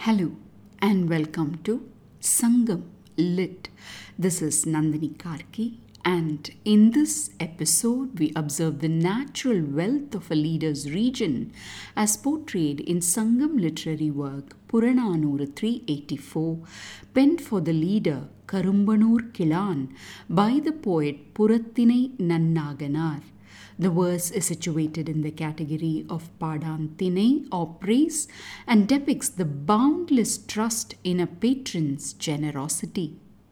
Hello and welcome to Sangam Lit. This is Nandini Karki, and in this episode we observe the natural wealth of a leader's region as portrayed in Sangam literary work Purananuru 384, penned for the leader Karumbanur Kilan by the poet Purathinai Nannaganar. The verse is situated in the category of Padantinai or praise and depicts the boundless trust in a patron's generosity.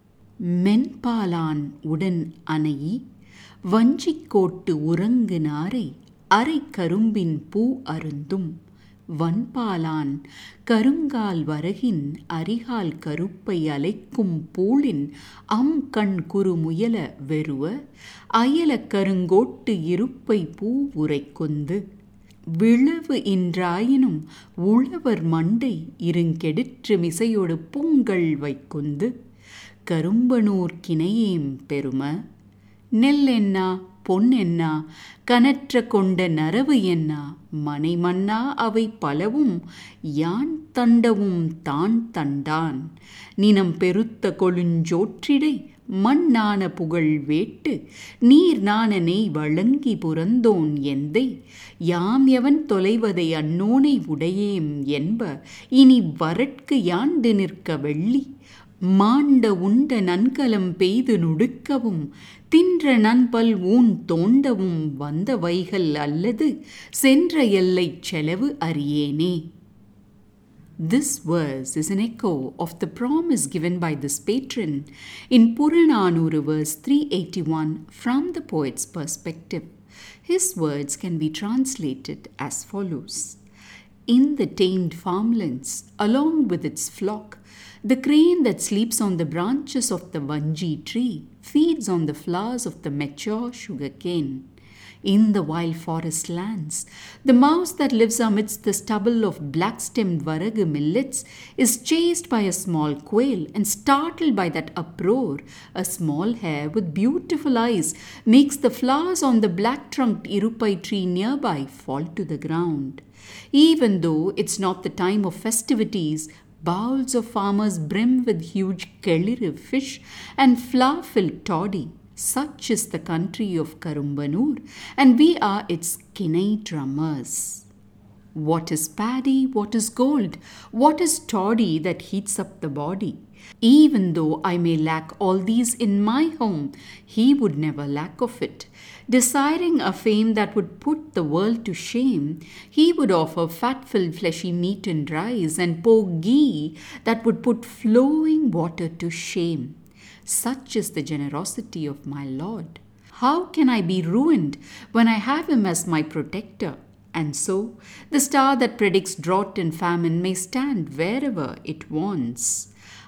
மென்பாலான் உடன் அணையி வஞ்சிக்கோட்டு உறங்குனாரை அரை கரும்பின் பூ அருந்தும் வன்பாலான் கருங்கால் வரகின் அரிகால் கருப்பை அலைக்கும் பூளின் கண் குறு முயல வெறுவ அயல கருங்கோட்டு இருப்பை பூ உரைக்கொந்து விளவு இன்றாயினும் உழவர் மண்டை இருங்கெடிற்று மிசையொடு பூங்கள் வைக்குந்து கரும்பனூர் கிணையேம் பெரும நெல்லென்னா பொன்னென்னா கனற்ற கொண்ட நரவு என்னா மனைமன்னா அவை பலவும் யான் தண்டவும் தான் தண்டான் நினம் பெருத்த கொழுஞ்சோற்றிடை மண்ணான புகழ் வேட்டு நீர் நாண நெய் வழங்கி புறந்தோன் எந்தை யாம் எவன் தொலைவதை அன்னோனை உடையேம் என்ப இனி வரட்கு யாண்டு நிற்க வெள்ளி மாண்ட உண்ட நன்கலம் பெய்து நுடுக்கவும் தின்ற நண்பல் ஊன் தோண்டவும் வந்த வைகள் அல்லது சென்ற எல்லைச் செலவு அறியேனே. This verse is an echo of the promise given by this patron in Purananuru verse 381 from the poet's perspective. His words can be translated as follows. In the tamed farmlands, along with its flock, the crane that sleeps on the branches of the vanji tree feeds on the flowers of the mature sugarcane. In the wild forest lands, the mouse that lives amidst the stubble of black-stemmed varagu millets is chased by a small quail, and startled by that uproar, a small hare with beautiful eyes makes the flowers on the black-trunked irupai tree nearby fall to the ground. Even though it's not the time of festivities, bowls of farmers brim with huge kelliru fish and flower-filled toddy. Such is the country of Karumbanur, and we are its Kinai drummers. What is paddy? What is gold? What is toddy that heats up the body? Even though I may lack all these in my home, he would never lack of it. Desiring a fame that would put the world to shame, he would offer fat-filled fleshy meat and rice and pour ghee that would put flowing water to shame. Such is the generosity of my Lord. How can I be ruined when I have him as my protector? And so, the star that predicts drought and famine may stand wherever it wants.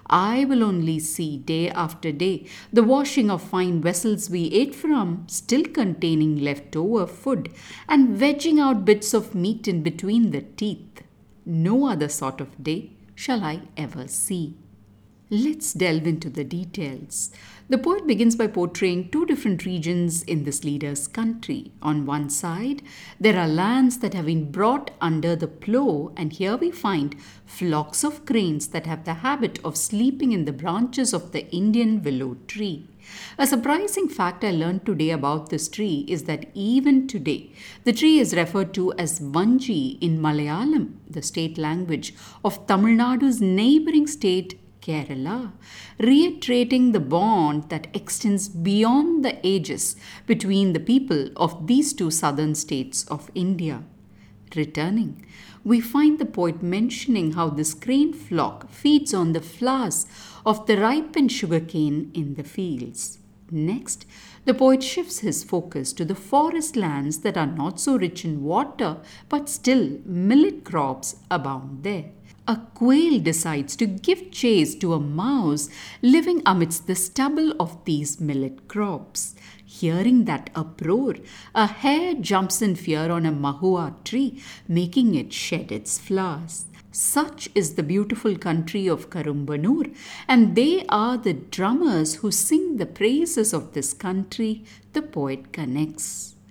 I will only see day after day the washing of fine vessels we ate from, still containing leftover food, and wedging out bits of meat in between the teeth. No other sort of day shall I ever see. Let's delve into the details. The poet begins by portraying two different regions in this leader's country. On one side, there are lands that have been brought under the plough, and here we find flocks of cranes that have the habit of sleeping in the branches of the Indian willow tree. A surprising fact I learned today about this tree is that even today, the tree is referred to as Vanji in Malayalam, the state language of Tamil Nadu's neighboring state Kerala, reiterating the bond that extends beyond the ages between the people of these two southern states of India. Returning, we find the poet mentioning how this crane flock feeds on the flowers of the ripened sugarcane in the fields. Next, the poet shifts his focus to the forest lands that are not so rich in water, but still millet crops abound there. A quail decides to give chase to a mouse living amidst the stubble of these millet crops. Hearing that uproar, a hare jumps in fear on a mahua tree, making it shed its flowers. Such is the beautiful country of Karumbanur, and they are the drummers who sing the praises of this country, the poet connects.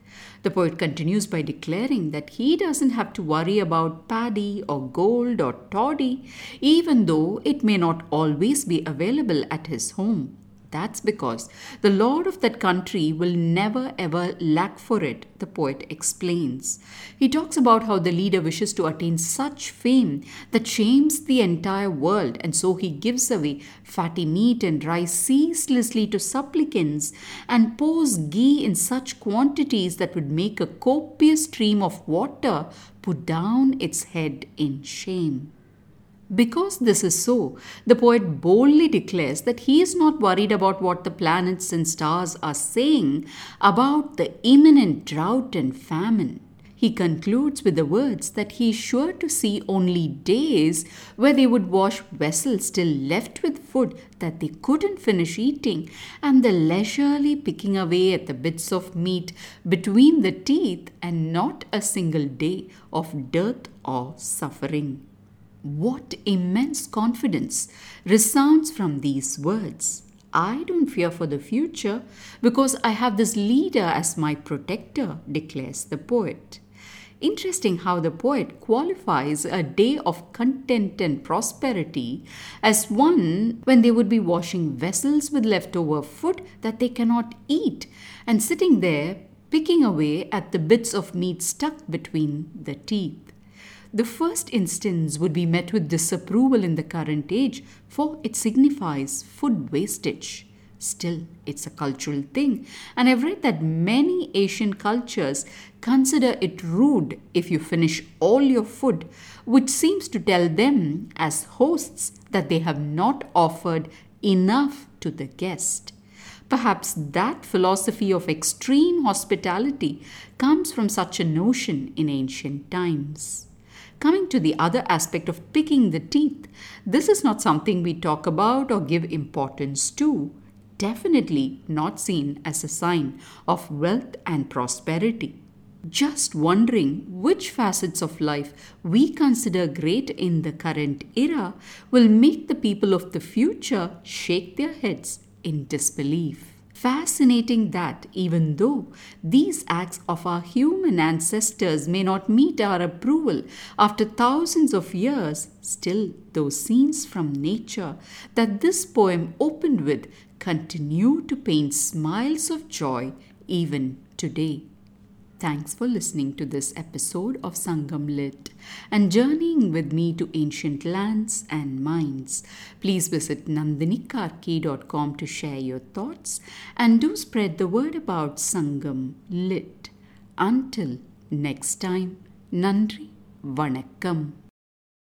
The poet continues by declaring that he doesn't have to worry about paddy or gold or toddy, even though it may not always be available at his home. That's because the Lord of that country will never ever lack for it, the poet explains. He talks about how the leader wishes to attain such fame that shames the entire world, and so he gives away fatty meat and rice ceaselessly to supplicants and pours ghee in such quantities that would make a copious stream of water put down its head in shame. Because this is so, the poet boldly declares that he is not worried about what the planets and stars are saying about the imminent drought and famine. He concludes with the words that he is sure to see only days where they would wash vessels still left with food that they couldn't finish eating, and the leisurely picking away at the bits of meat between the teeth, and not a single day of dearth or suffering. What immense confidence resounds from these words. I don't fear for the future because I have this leader as my protector, declares the poet. Interesting how the poet qualifies a day of content and prosperity as one when they would be washing vessels with leftover food that they cannot eat and sitting there picking away at the bits of meat stuck between the teeth. The first instance would be met with disapproval in the current age, for it signifies food wastage. Still, it's a cultural thing, and I've read that many Asian cultures consider it rude if you finish all your food, which seems to tell them, as hosts, that they have not offered enough to the guest. Perhaps that philosophy of extreme hospitality comes from such a notion in ancient times. Coming to the other aspect of picking the teeth, this is not something we talk about or give importance to. Definitely not seen as a sign of wealth and prosperity. Just wondering which facets of life we consider great in the current era will make the people of the future shake their heads in disbelief. Fascinating that even though these acts of our human ancestors may not meet our approval after thousands of years, still those scenes from nature that this poem opened with continue to paint smiles of joy even today. Thanks for listening to this episode of Sangam Lit and journeying with me to ancient lands and minds. Please visit nandinikarki.com to share your thoughts and do spread the word about Sangam Lit. Until next time, Nandri Vanakkam.